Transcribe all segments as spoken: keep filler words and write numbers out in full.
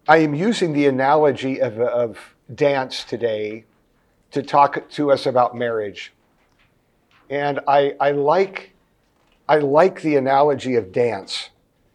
I am using the analogy of, of dance today to talk to us about marriage. And I, I like I like the analogy of dance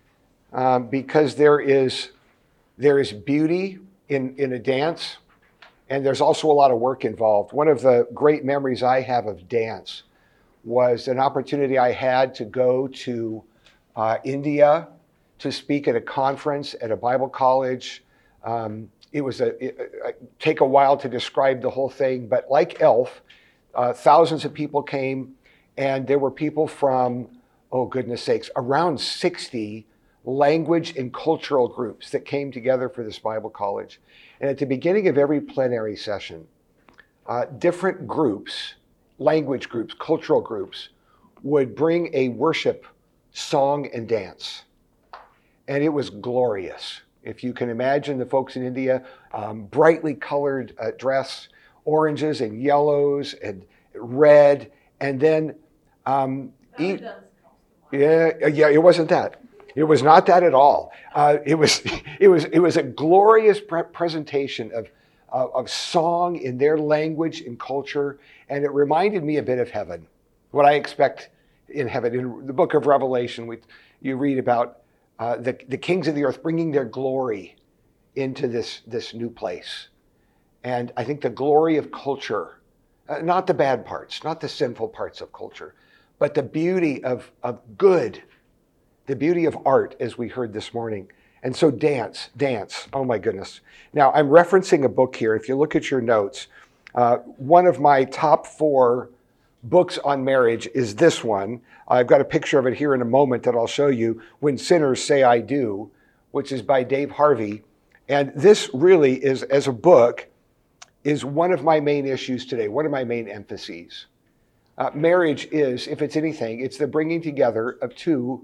um, because there is there is beauty in, in a dance, and there's also a lot of work involved. One of the great memories I have of dance was an opportunity I had to go to uh, India to speak at a conference at a Bible college. Um, it was a it, it, take a while to describe the whole thing, but like ELF, uh, thousands of people came, and there were people from, oh goodness sakes, around sixty language and cultural groups that came together for this Bible college. And at the beginning of every plenary session, uh, different groups, language groups, cultural groups, would bring a worship song and dance. And it was glorious. If you can imagine the folks in India, um, brightly colored uh, dress, oranges and yellows and red, and then um, eat. Yeah, yeah, it wasn't that. It was not that at all. Uh, it was, it was, it was a glorious pre- presentation of, uh, of song in their language and culture, and it reminded me a bit of heaven, what I expect in heaven. In the book of Revelation, we, you read about uh, the, the kings of the earth bringing their glory into this, this new place. And I think the glory of culture, uh, not the bad parts, not the sinful parts of culture, but the beauty of, of good, the beauty of art, as we heard this morning. And so dance, dance, oh my goodness. Now, I'm referencing a book here. If you look at your notes, uh, one of my top four books on marriage is this one. I've got a picture of it here in a moment that I'll show you, When Sinners Say I Do, which is by Dave Harvey. And this really is, as a book, is one of my main issues today, one of my main emphases. Uh, marriage is, if it's anything, it's the bringing together of two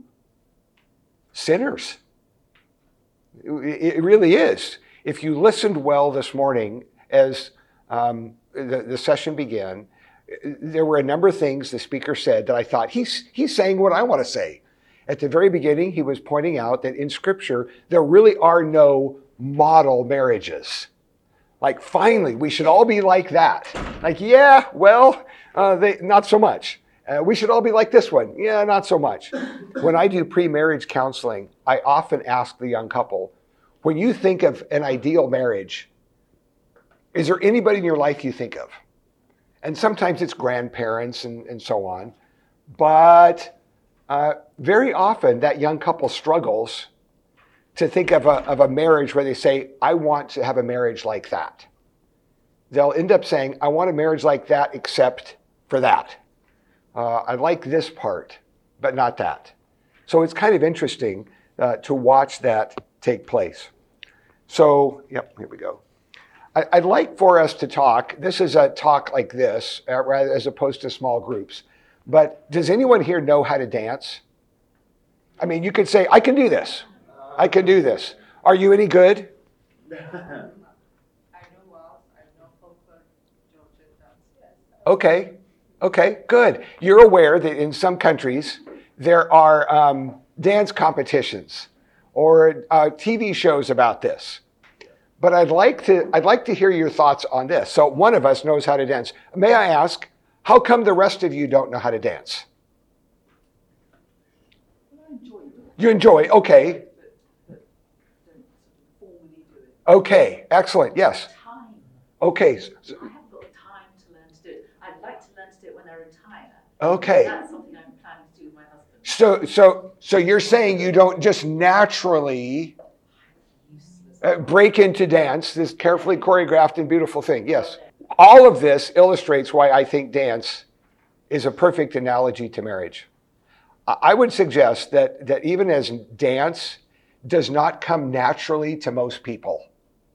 sinners. It, it really is. If you listened well this morning as um, the, the session began, there were a number of things the speaker said that I thought, he's, he's saying what I want to say. At the very beginning, he was pointing out that in Scripture, there really are no model marriages. Like, finally, we should all be like that. Like, yeah, well, uh, they, not so much. Uh, we should all be like this one. Yeah, not so much. When I do pre-marriage counseling, I often ask the young couple, when you think of an ideal marriage, is there anybody in your life you think of? And sometimes it's grandparents and, and so on. But uh, very often that young couple struggles to think of a, of a marriage where they say, I want to have a marriage like that. They'll end up saying, I want a marriage like that except for that. Uh, I like this part, but not that. So it's kind of interesting uh, to watch that take place. So, yep, here we go. I, I'd like for us to talk. This is a talk like this, uh, rather as opposed to small groups. But does anyone here know how to dance? I mean, you could say, I can do this. I can do this. Are you any good? I know well. I know folklore, Georgian dance. Okay. Okay, good. You're aware that in some countries there are um, dance competitions or uh, T V shows about this. But I'd like to I'd like to hear your thoughts on this. So one of us knows how to dance. May I ask, how come the rest of you don't know how to dance? You enjoy, okay. Okay, excellent, yes. Okay. Okay. That's something I'm planning to do with my husband. So, so, so you're saying you don't just naturally uh, break into dance, this carefully choreographed and beautiful thing. Yes. All of this illustrates why I think dance is a perfect analogy to marriage. I would suggest that, that even as dance does not come naturally to most people,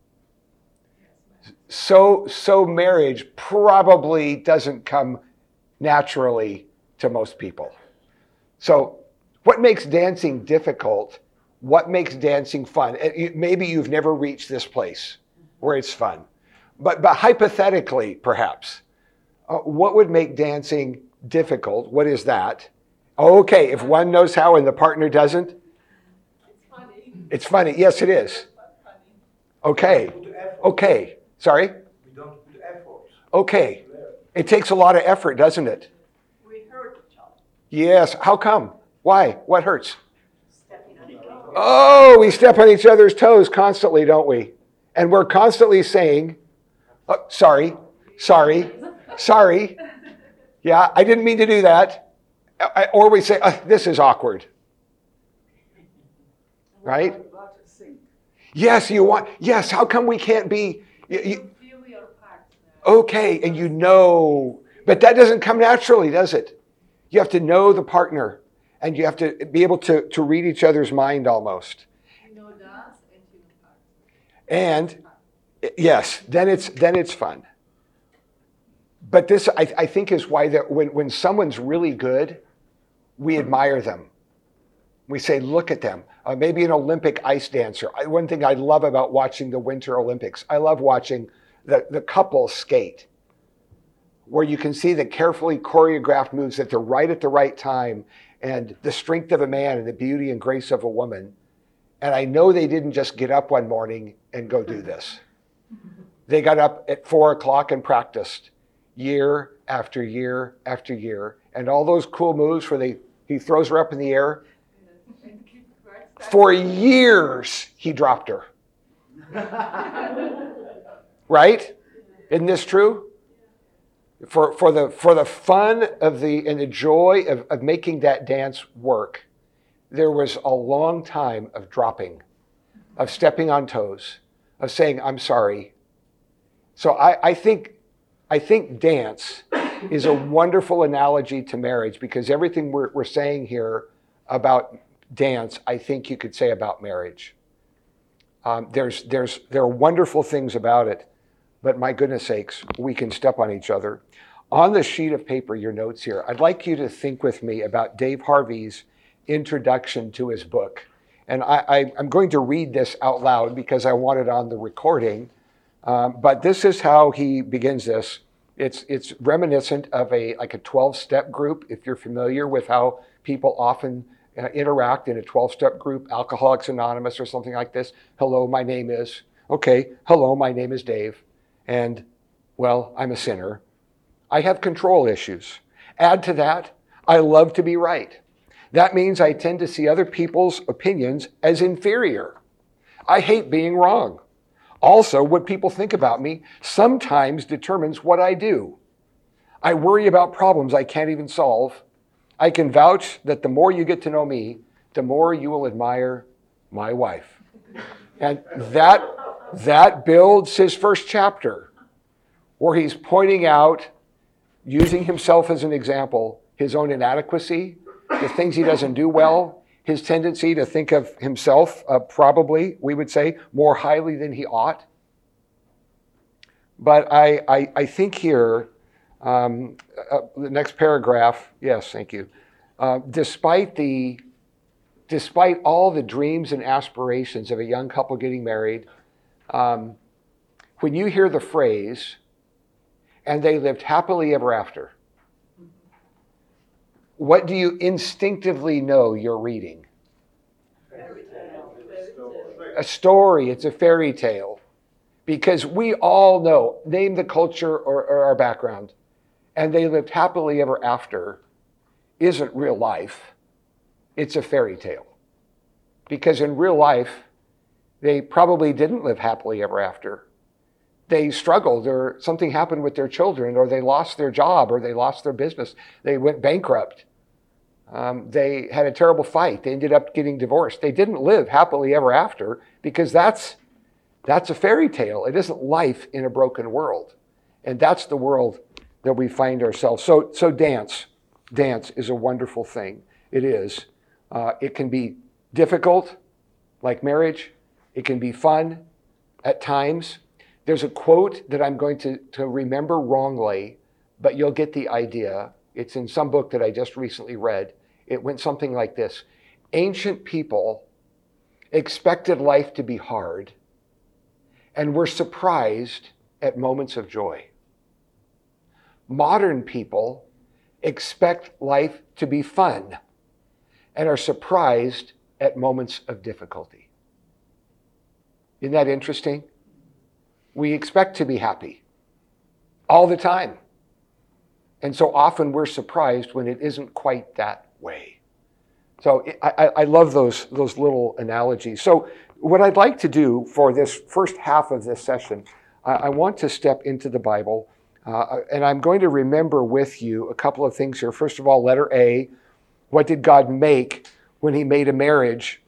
so, so marriage probably doesn't come naturally to most people. So what makes dancing difficult? What makes dancing fun? Maybe you've never reached this place where it's fun. But, but hypothetically, perhaps, uh, what would make dancing difficult? What is that? Okay, if one knows how and the partner doesn't? It's funny. It's funny. Yes, it is. Okay. Put the effort. Okay. Sorry? We don't put effort. Okay. It takes a lot of effort, doesn't it? We hurt each other. Yes. How come? Why? What hurts? Stepping on each other. Oh, we step on each other's toes constantly, don't we? And we're constantly saying, oh, sorry, sorry, sorry. Yeah, I didn't mean to do that. I- Or we say, "Uh, this is awkward. Right? Yes, you want, yes, how come we can't be, you- you- Feel your partner. okay, and you know, but that doesn't come naturally, does it? You have to know the partner, and you have to be able to, to read each other's mind almost. You know dance and you know partner. And yes, then it's then it's fun. But this, I, I think, is why that when, when someone's really good, we admire them. We say, look at them. Uh, maybe an Olympic ice dancer. I, one thing I love about watching the Winter Olympics, I love watching the, the couples skate, where you can see the carefully choreographed moves that they're right at the right time, and the strength of a man and the beauty and grace of a woman. And I know they didn't just get up one morning and go do this. They got up at four o'clock and practiced year after year after year. And all those cool moves where they he throws her up in the air. And keep right side. For years, he dropped her. Right? Isn't this true? For, for, the, for the fun of the and the joy of, of making that dance work, there was a long time of dropping, of stepping on toes, of saying, I'm sorry. So I, I think I think dance is a wonderful analogy to marriage, because everything we're, we're saying here about dance, I think you could say about marriage. Um, there's, there's, there are wonderful things about it, but my goodness sakes, we can step on each other. On the sheet of paper, your notes here, I'd like you to think with me about Dave Harvey's introduction to his book. And I, I, I'm going to read this out loud because I want it on the recording. Um, but this is how he begins this. It's, it's reminiscent of a like a twelve-step group, if you're familiar with how people often uh, interact in a twelve-step group, Alcoholics Anonymous or something like this. Hello, my name is, okay, hello, my name is Dave. And, well, I'm a sinner. I have control issues. Add to that, I love to be right. That means I tend to see other people's opinions as inferior. I hate being wrong. Also, what people think about me sometimes determines what I do. I worry about problems I can't even solve. I can vouch that the more you get to know me, the more you will admire my wife. And that, that builds his first chapter, where he's pointing out, using himself as an example, his own inadequacy, the things he doesn't do well, his tendency to think of himself, uh, probably, we would say, more highly than he ought. But I, I, I think here, um, uh, the next paragraph, yes, thank you. Uh, despite the, despite all the dreams and aspirations of a young couple getting married, um, when you hear the phrase, and they lived happily ever after, what do you instinctively know you're reading? Fairy tale. Fairy tale. A story, it's a fairy tale. Because we all know, name the culture or, or our background, and they lived happily ever after isn't real life. It's a fairy tale. Because in real life, they probably didn't live happily ever after. They struggled, or something happened with their children, or they lost their job, or they lost their business. They went bankrupt. Um, they had a terrible fight. They ended up getting divorced. They didn't live happily ever after, because that's that's a fairy tale. It isn't life in a broken world. And that's the world that we find ourselves. So, so dance, dance is a wonderful thing. It is. Uh, it can be difficult, like marriage. It can be fun at times. There's a quote that I'm going to, to remember wrongly, but you'll get the idea. It's in some book that I just recently read. It went something like this. Ancient people expected life to be hard and were surprised at moments of joy. Modern people expect life to be fun and are surprised at moments of difficulty. Isn't that interesting? we expect to be happy all the time. And so often we're surprised when it isn't quite that way. So I, I love those, those little analogies. So what I'd like to do for this first half of this session, I, I want to step into the Bible, uh, and I'm going to remember with you a couple of things here. First of all, letter A, what did God make when he made a marriage?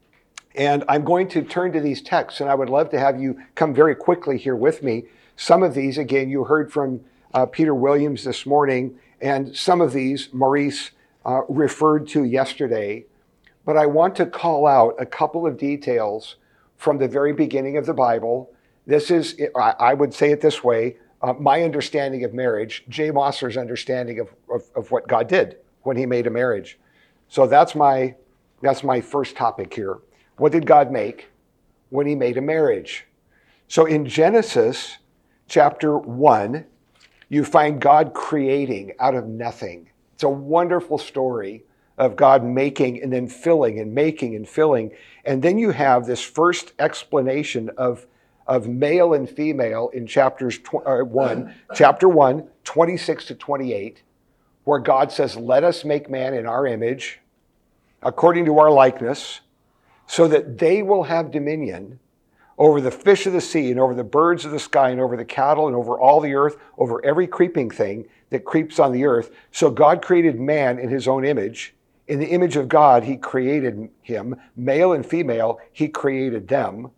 And I'm going to turn to these texts, and I would love to have you come very quickly here with me. Some of these, again, you heard from uh, Peter Williams this morning, and some of these, Maurice uh, referred to yesterday. But I want to call out a couple of details from the very beginning of the Bible. This is, I would say it this way, uh, my understanding of marriage, Jay Mosser's understanding of, of, of what God did when he made a marriage. So that's my, that's my first topic here. What did God make when he made a marriage? So in Genesis chapter one, you find God creating out of nothing. It's a wonderful story of God making and then filling and making and filling. And then you have this first explanation of, of male and female in chapters tw- uh, one, chapter one, twenty-six to twenty-eight, where God says, let us make man in our image, according to our likeness, so that they will have dominion over the fish of the sea and over the birds of the sky and over the cattle and over all the earth, over every creeping thing that creeps on the earth. So God created man in his own image. In the image of God, he created him. Male and female, he created them.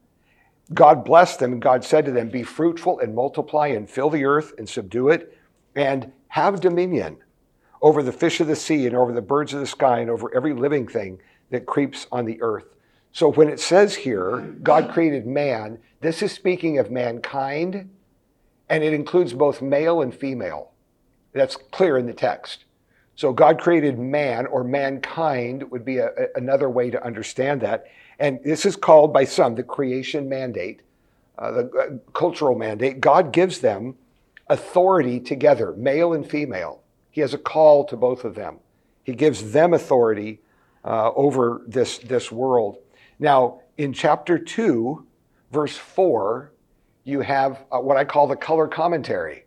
God blessed them, and God said to them, be fruitful and multiply and fill the earth and subdue it and have dominion over the fish of the sea and over the birds of the sky and over every living thing that creeps on the earth. So when it says here, God created man, this is speaking of mankind, and it includes both male and female. That's clear in the text. So God created man, or mankind would be a, a, another way to understand that. And this is called by some the creation mandate, uh, the uh, cultural mandate. God gives them authority together, male and female. He has a call to both of them. He gives them authority uh, over this, this world. Now, in chapter two, verse four, you have uh, what I call the color commentary.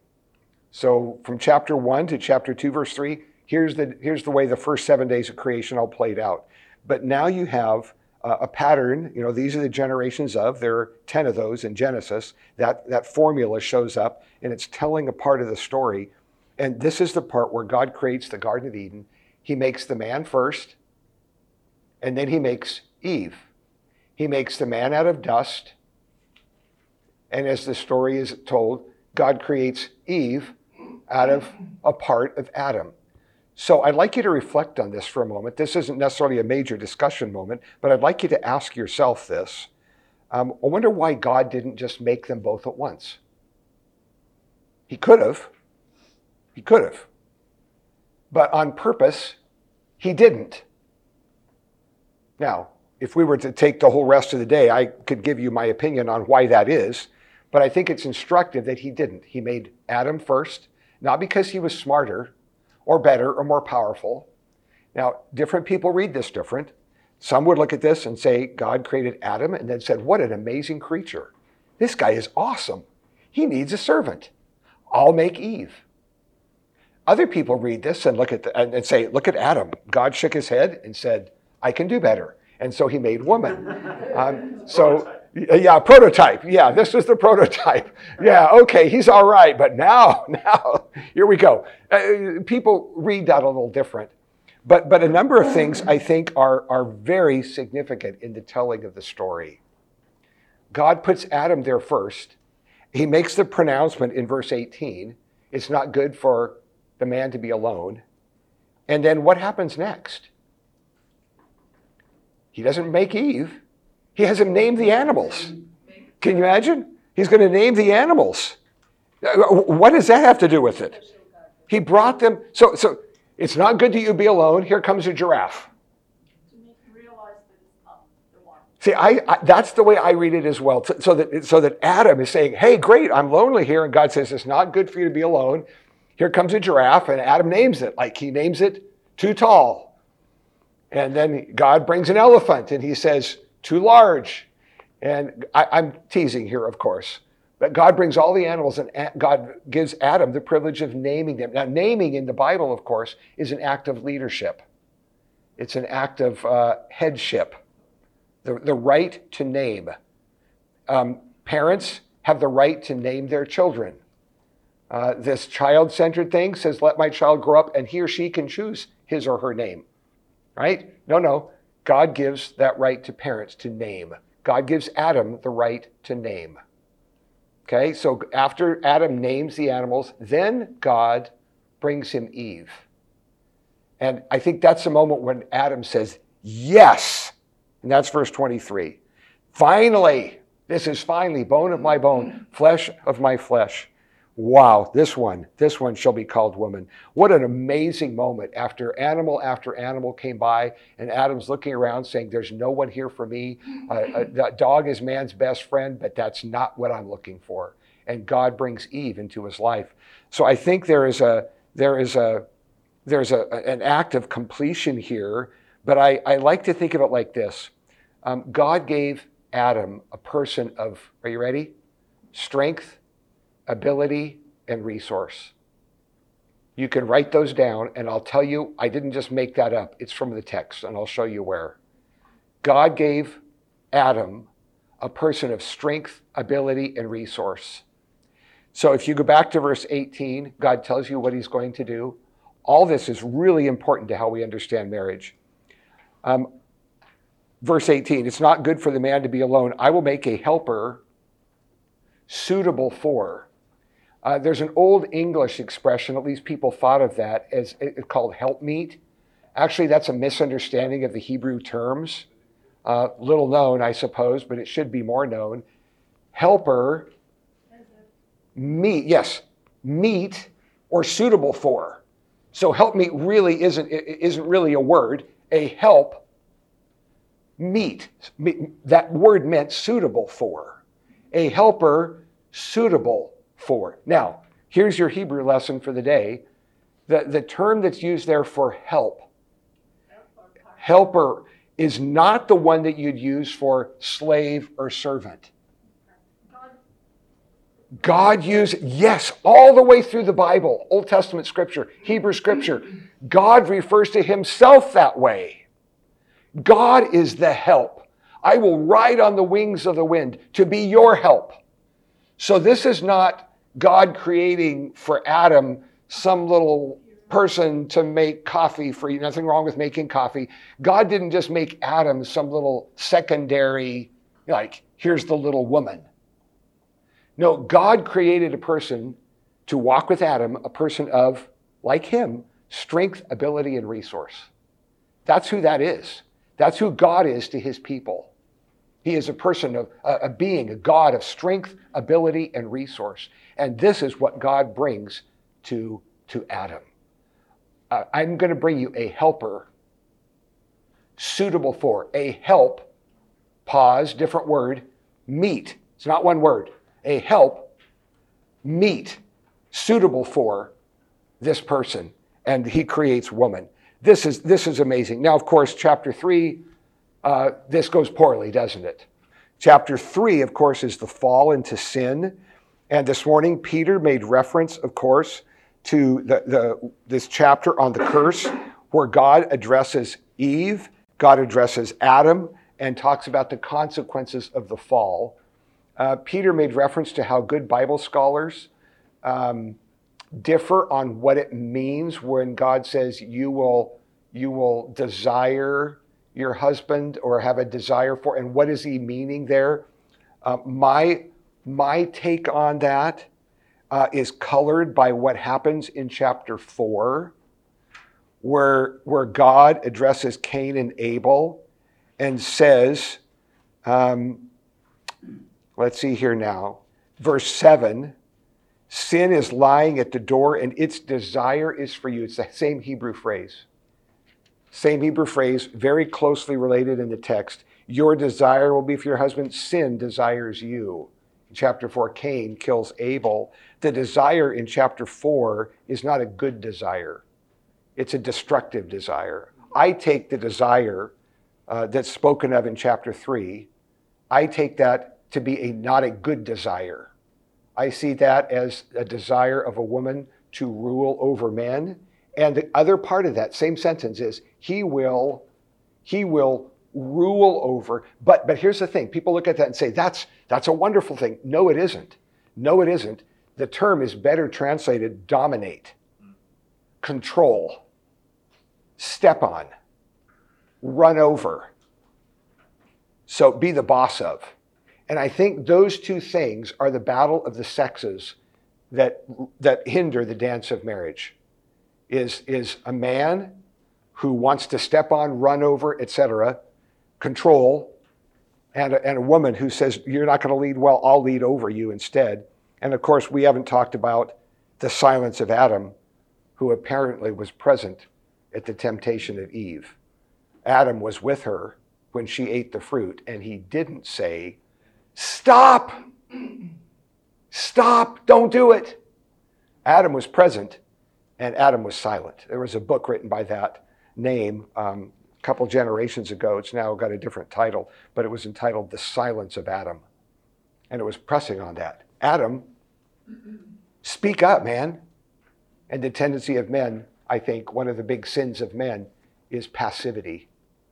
So from chapter one to chapter two, verse three, here's the, here's the way the first seven days of creation all played out. But now you have uh, a pattern. You know, these are the generations of, there are ten of those in Genesis. That, that formula shows up, and it's telling a part of the story. And this is the part where God creates the Garden of Eden. He makes the man first, and then he makes Eve. He makes the man out of dust. And as the story is told, God creates Eve out of a part of Adam. So I'd like you to reflect on this for a moment. This isn't necessarily a major discussion moment, but I'd like you to ask yourself this. Um, I wonder why God didn't just make them both at once. He could have. He could have. But on purpose, he didn't. Now, if we were to take the whole rest of the day, I could give you my opinion on why that is, but I think it's instructive that he didn't. He made Adam first, not because he was smarter or better or more powerful. Now, different people read this different. Some would look at this and say God created Adam and then said, what an amazing creature. This guy is awesome. He needs a servant. I'll make Eve. Other people read this and look at the, and say, look at Adam. God shook his head and said, I can do better. And so he made woman. Um, so, yeah, prototype. Yeah, this was the prototype. Yeah, okay, he's all right. But now, now, here we go. Uh, people read that a little different. But, but a number of things I think are, are very significant in the telling of the story. God puts Adam there first. He makes the pronouncement in verse eighteen. It's not good for the man to be alone. And then what happens next? He doesn't make Eve. He has him name the animals. Can you imagine? He's going to name the animals. What does that have to do with it? He brought them. So, so it's not good that you be alone. Here comes a giraffe. To make you realize that it's not the one. See, I, I that's the way I read it as well. So, so that so that Adam is saying, "Hey, great, I'm lonely here," and God says it's not good for you to be alone. Here comes a giraffe, and Adam names it like he names it too tall. And then God brings an elephant, and he says, too large. And I, I'm teasing here, of course. But God brings all the animals, and God gives Adam the privilege of naming them. Now, naming in the Bible, of course, is an act of leadership. It's an act of uh, headship, the, the right to name. Um, parents have the right to name their children. Uh, this child-centered thing says, let my child grow up and he or she can choose his or her name, right? No, no. God gives that right to parents to name. God gives Adam the right to name. Okay, so after Adam names the animals, then God brings him Eve. And I think that's the moment when Adam says, yes. And that's verse twenty-three. Finally, this is finally bone of my bone, flesh of my flesh. Wow, this one, this one shall be called woman. What an amazing moment after animal after animal came by and Adam's looking around saying, there's no one here for me. Uh, a, a dog is man's best friend, but that's not what I'm looking for. And God brings Eve into his life. So I think there is a, there is a, there's a, an act of completion here, but I, I like to think of it like this. Um, God gave Adam a person of, are you ready? Strength, ability, and resource. You can write those down, and I'll tell you, I didn't just make that up. It's from the text, and I'll show you where. God gave Adam a person of strength, ability, and resource. So if you go back to verse eighteen, God tells you what he's going to do. All this is really important to how we understand marriage. Um, verse eighteen, it's not good for the man to be alone. I will make a helper suitable for. Uh, there's an old English expression, at least people thought of that, as it's called helpmeet. Actually, that's a misunderstanding of the Hebrew terms. Uh, little known, I suppose, but it should be more known. Helper, meet, yes, meet or suitable for. So helpmeet really isn't, isn't really a word. A help meet, that word meant suitable for. A helper suitable for. Now, here's your Hebrew lesson for the day. The, the term that's used there for help, helper, is not the one that you'd use for slave or servant. God used, yes, all the way through the Bible, Old Testament scripture, Hebrew scripture, God refers to himself that way. God is the help. I will ride on the wings of the wind to be your help. So this is not God creating for Adam some little person to make coffee for you. Nothing wrong with making coffee. God didn't just make Adam some little secondary, like, here's the little woman. No, God created a person to walk with Adam, a person of, like him, strength, ability, and resource. That's who that is. That's who God is to his people. He is a person of a, a being, a God of strength, ability, and resource. And this is what God brings to, to Adam. Uh, I'm going to bring you a helper suitable for, a help, pause, different word, meet. It's not one word. A help, meet, suitable for this person. And he creates woman. This is, this is amazing. Now, of course, chapter three, Uh, this goes poorly, doesn't it? Chapter three, of course, is the fall into sin. And this morning, Peter made reference, of course, to the, the, this chapter on the curse where God addresses Eve, God addresses Adam, and talks about the consequences of the fall. Uh, Peter made reference to how good Bible scholars um, differ on what it means when God says you will, you will desire your husband or have a desire for, and what is he meaning there? Uh, my, my take on that uh, is colored by what happens in chapter four, where, where God addresses Cain and Abel and says, um, let's see here now, verse seven, sin is lying at the door and its desire is for you. It's the same Hebrew phrase. Same Hebrew phrase, very closely related in the text. Your desire will be for your husband. Sin desires you. In chapter four, Cain kills Abel. The desire in chapter four is not a good desire. It's a destructive desire. I take the desire uh, that's spoken of in chapter three, I take that to be a not a good desire. I see that as a desire of a woman to rule over men. And the other part of that same sentence is he will, he will rule over. But but here's the thing. People look at that and say, that's that's a wonderful thing. No, it isn't. No, it isn't. The term is better translated dominate, control, step on, run over. So be the boss of. And I think those two things are the battle of the sexes that that hinder the dance of marriage. Is, is a man who wants to step on, run over, et cetera, control, and a, and a woman who says, you're not going to lead well, I'll lead over you instead. And of course, we haven't talked about the silence of Adam, who apparently was present at the temptation of Eve. Adam was with her when she ate the fruit, and he didn't say, stop, stop, don't do it. Adam was present, and Adam was silent. There was a book written by that name um, a couple generations ago. It's now got a different title, but it was entitled The Silence of Adam. And it was pressing on that. Adam, speak up, man. And the tendency of men, I think, one of the big sins of men is passivity.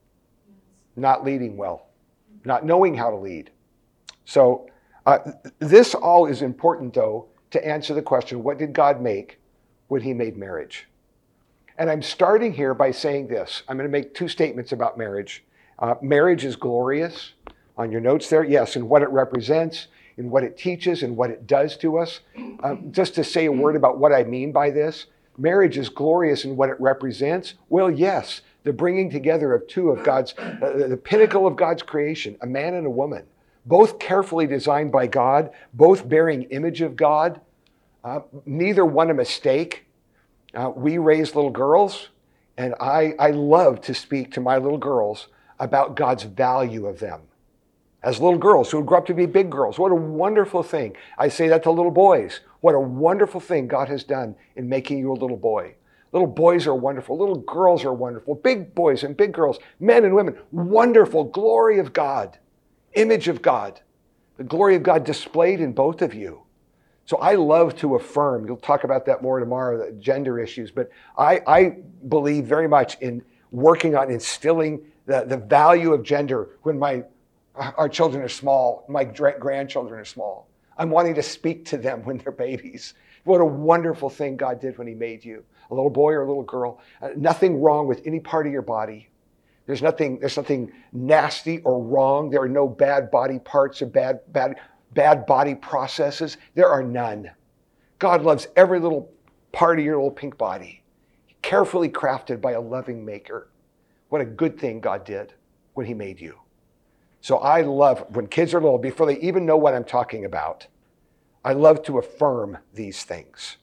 Not leading well, not knowing how to lead. So uh, this all is important, though, to answer the question, what did God make when he made marriage? And I'm starting here by saying this. I'm going to make two statements about marriage. Uh, marriage is glorious. On your notes there, yes, in what it represents, in what it teaches, and what it does to us. Um, just to say a word about what I mean by this. Marriage is glorious in what it represents. Well, yes, the bringing together of two of God's, uh, the pinnacle of God's creation, a man and a woman, both carefully designed by God, both bearing image of God. Uh, neither one a mistake. Uh, we raised little girls, and I, I love to speak to my little girls about God's value of them. As little girls who would grow up to be big girls, what a wonderful thing. I say that to little boys. What a wonderful thing God has done in making you a little boy. Little boys are wonderful. Little girls are wonderful. Big boys and big girls, men and women, wonderful. Glory of God, image of God. The glory of God displayed in both of you. So I love to affirm, you'll talk about that more tomorrow, the gender issues, but I, I believe very much in working on instilling the, the value of gender when my our children are small, my grandchildren are small. I'm wanting to speak to them when they're babies. What a wonderful thing God did when he made you. A little boy or a little girl. Uh, nothing wrong with any part of your body. There's nothing, there's nothing nasty or wrong. There are no bad body parts or bad, bad, bad body processes. There are none. God loves every little part of your little pink body. Carefully crafted by a loving maker. What a good thing God did when he made you. So I love, when kids are little, before they even know what I'm talking about, I love to affirm these things.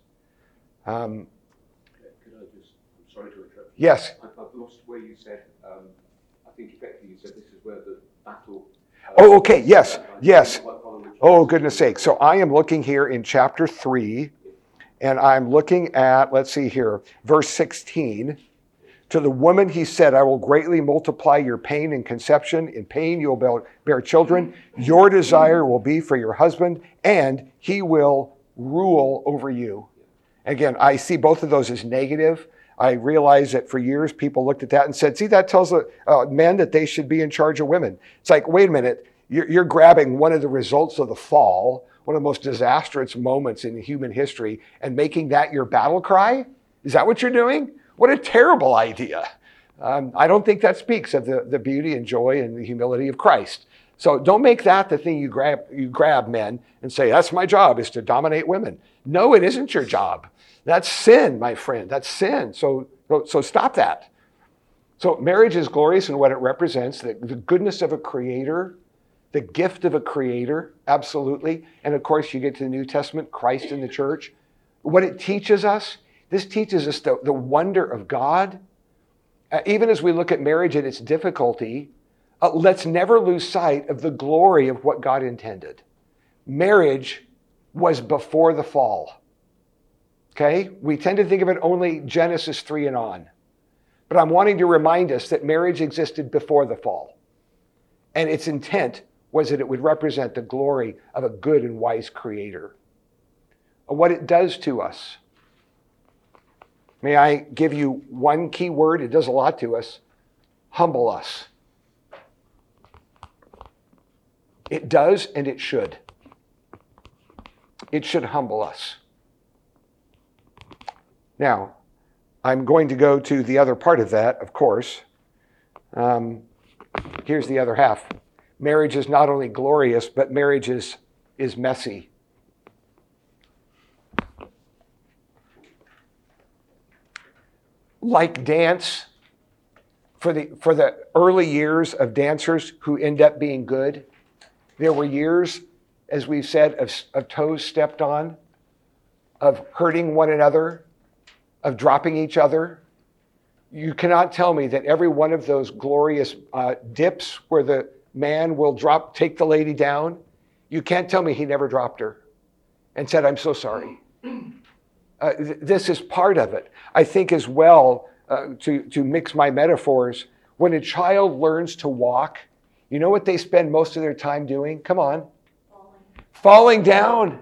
Um, Could I just, I'm sorry to interrupt. Yes. I, I've lost where you said, um, I think effectively you said this is where the battle. Uh, oh, okay, yes, yes. Oh, goodness sake. So I am looking here in chapter three, and I'm looking at, let's see here, verse sixteen. To the woman he said, I will greatly multiply your pain in conception. In pain you will bear children. Your desire will be for your husband, and he will rule over you. Again, I see both of those as negative. I realize that for years people looked at that and said, see, that tells uh, men that they should be in charge of women. It's like, wait a minute, you're, you're grabbing one of the results of the fall, one of the most disastrous moments in human history, and making that your battle cry? Is that what you're doing? What a terrible idea. Um, I don't think that speaks of the, the beauty and joy and the humility of Christ. So don't make that the thing you grab, you grab men and say, that's my job, is to dominate women. No, it isn't your job. That's sin, my friend. That's sin. So, so stop that. So marriage is glorious in what it represents, the, the goodness of a creator, the gift of a creator, absolutely. And of course, you get to the New Testament, Christ in the church. What it teaches us, this teaches us the, the wonder of God. Uh, even as we look at marriage and its difficulty, uh, let's never lose sight of the glory of what God intended. Marriage was before the fall. Okay? We tend to think of it only Genesis three and on. But I'm wanting to remind us that marriage existed before the fall. And its intent was that it would represent the glory of a good and wise creator. what it does to us. May I give you one key word? It does a lot to us. Humble us. It does, and it should. It should humble us. Now, I'm going to go to the other part of that, of course. Um, here's the other half. Marriage is not only glorious, but marriage is, is messy. Like dance, for the, for the early years of dancers who end up being good, there were years, as we've said, of, of toes stepped on, of hurting one another, of dropping each other. You cannot tell me that every one of those glorious uh, dips where the man will drop, take the lady down, you can't tell me he never dropped her and said, I'm so sorry. Uh, th- this is part of it. I think as well, uh, to, to mix my metaphors, when a child learns to walk, you know what they spend most of their time doing? Come on. Falling, Falling down.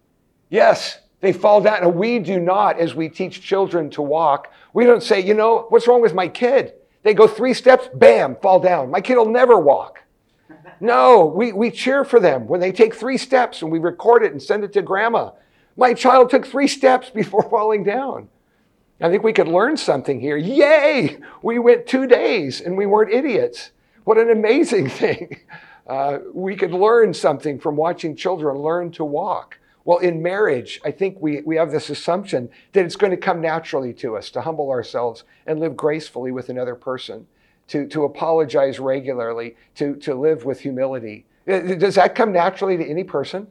Yes, they fall down. And we do not, as we teach children to walk, we don't say, you know, what's wrong with my kid? They go three steps, bam, fall down. My kid will never walk. No, we, we cheer for them when they take three steps and we record it and send it to grandma. My child took three steps before falling down. I think we could learn something here. Yay! We went two days and we weren't idiots. What an amazing thing. Uh, we could learn something from watching children learn to walk. Well, in marriage, I think we, we have this assumption that it's going to come naturally to us to humble ourselves and live gracefully with another person, to, to apologize regularly, to, to live with humility. Does that come naturally to any person?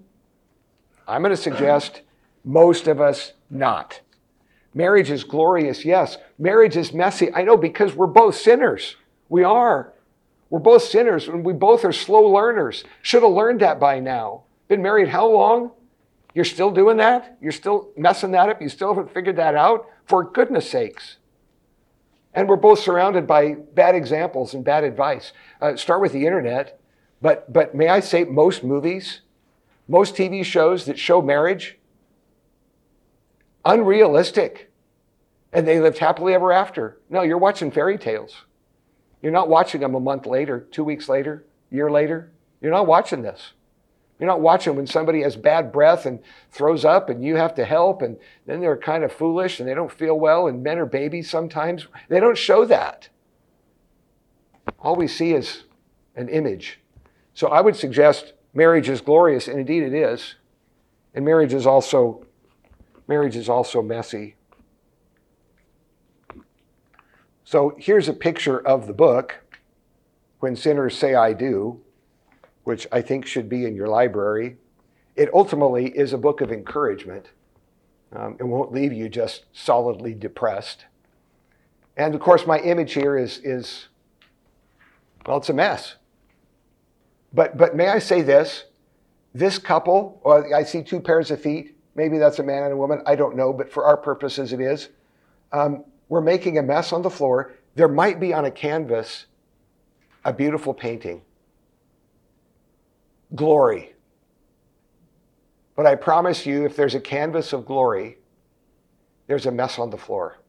I'm going to suggest most of us not. Marriage is glorious, yes. Marriage is messy. I know, because we're both sinners. We are. We're both sinners, and we both are slow learners. Should have learned that by now. Been married how long? You're still doing that? You're still messing that up? You still haven't figured that out? For goodness sakes. And we're both surrounded by bad examples and bad advice. Uh, start with the internet. But, but may I say, most movies, most T V shows that show marriage, unrealistic. And they lived happily ever after. No, you're watching fairy tales. You're not watching them a month later, two weeks later, a year later. You're not watching this. You're not watching when somebody has bad breath and throws up and you have to help, and then they're kind of foolish and they don't feel well, and men are babies sometimes. They don't show that. All we see is an image. So I would suggest marriage is glorious, and indeed it is. And marriage is also, marriage is also messy. So here's a picture of the book, When Sinners Say I Do, which I think should be in your library. It ultimately is a book of encouragement. Um, it won't leave you just solidly depressed. And of course, my image here is, is well, it's a mess. But, but may I say this? This couple, or I see two pairs of feet. Maybe that's a man and a woman. I don't know, but for our purposes, it is. Um, we're making a mess on the floor. There might be on a canvas a beautiful painting. Glory. But I promise you, if there's a canvas of glory, there's a mess on the floor.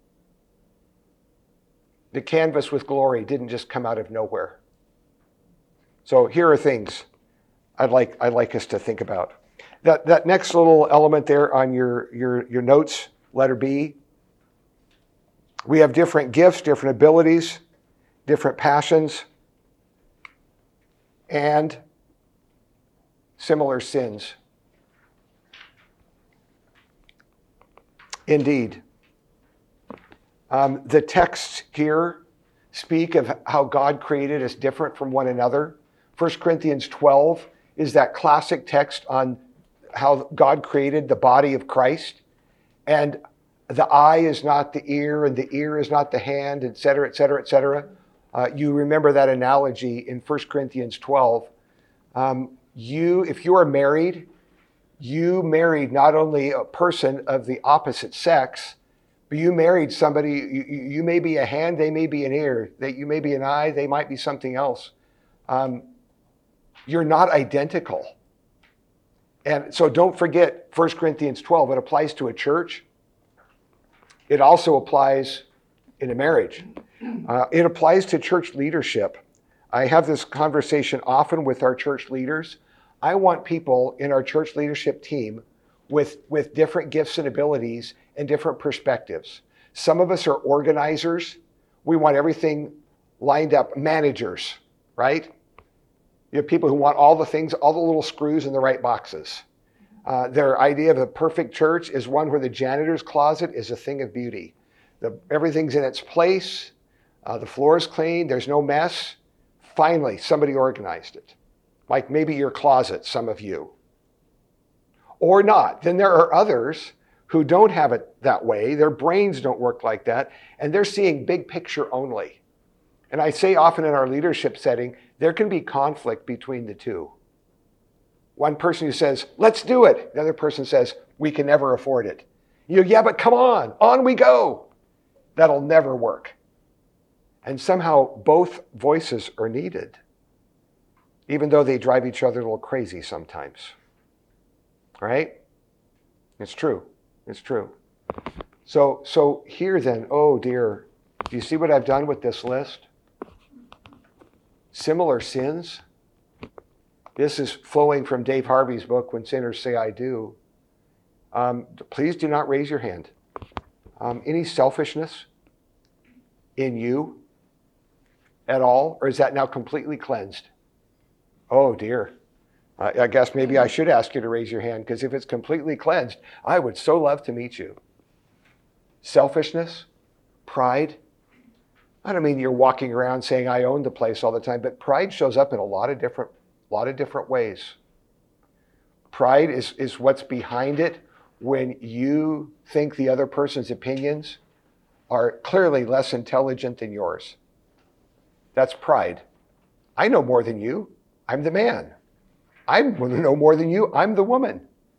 The canvas with glory didn't just come out of nowhere. So here are things I'd like, I'd like us to think about. That, that next little element there on your, your, your notes, letter B, we have different gifts, different abilities, different passions, and similar sins. Indeed. Um, the texts here speak of how God created us different from one another. First Corinthians twelve is that classic text on how God created the body of Christ. And the eye is not the ear, and the ear is not the hand, et cetera, et cetera, et cetera. Uh, you remember that analogy in First Corinthians twelve. Um, You, if you are married, you married not only a person of the opposite sex, but you married somebody, you, you may be a hand, they may be an ear, that you may be an eye, they might be something else. Um, you're not identical. And so don't forget First Corinthians twelve. It applies to a church. It also applies in a marriage. Uh, it applies to church leadership. I have this conversation often with our church leaders. I want people in our church leadership team with, with different gifts and abilities and different perspectives. Some of us are organizers. We want everything lined up. Managers, right? You have people who want all the things, all the little screws in the right boxes. Uh, their idea of a perfect church is one where the janitor's closet is a thing of beauty. The, everything's in its place. Uh, the floor is clean. There's no mess. Finally, somebody organized it. Like maybe your closet, some of you. Or not. Then there are others who don't have it that way. Their brains don't work like that. And they're seeing big picture only. And I say often in our leadership setting, there can be conflict between the two. One person who says, let's do it. The other person says, we can never afford it. You go, yeah, but come on, on we go. That'll never work. And somehow both voices are needed, even though they drive each other a little crazy sometimes. Right? It's true. It's true. So, so here then, oh dear, do you see what I've done with this list? Similar sins. This is flowing from Dave Harvey's book, When Sinners Say I Do. Um, please do not raise your hand. Um, any selfishness in you at all? Or is that now completely cleansed? Oh dear. I, I guess maybe I should ask you to raise your hand, because if it's completely cleansed, I would so love to meet you. Selfishness, pride. I don't mean you're walking around saying I own the place all the time, but pride shows up in a lot of different, lot of different ways. Pride is, is what's behind it when you think the other person's opinions are clearly less intelligent than yours. That's pride. I know more than you. I'm the man. I know more than you. I'm the woman.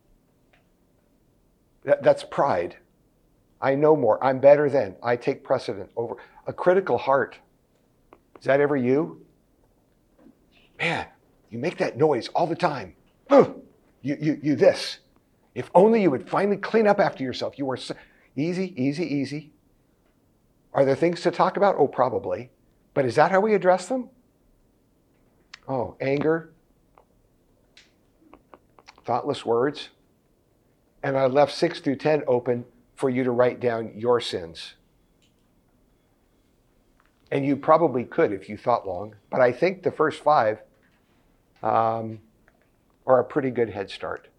That, that's pride. I know more. I'm better than. I take precedent over. A critical heart. Is that ever you? Man, you make that noise all the time. You, you, you this. If only you would finally clean up after yourself. You were so... easy, easy, easy. Are there things to talk about? Oh, probably. But is that how we address them? Oh, anger. Thoughtless words. And I left six through ten open for you to write down your sins. And you probably could if you thought long. But I think the first five um, are a pretty good head start.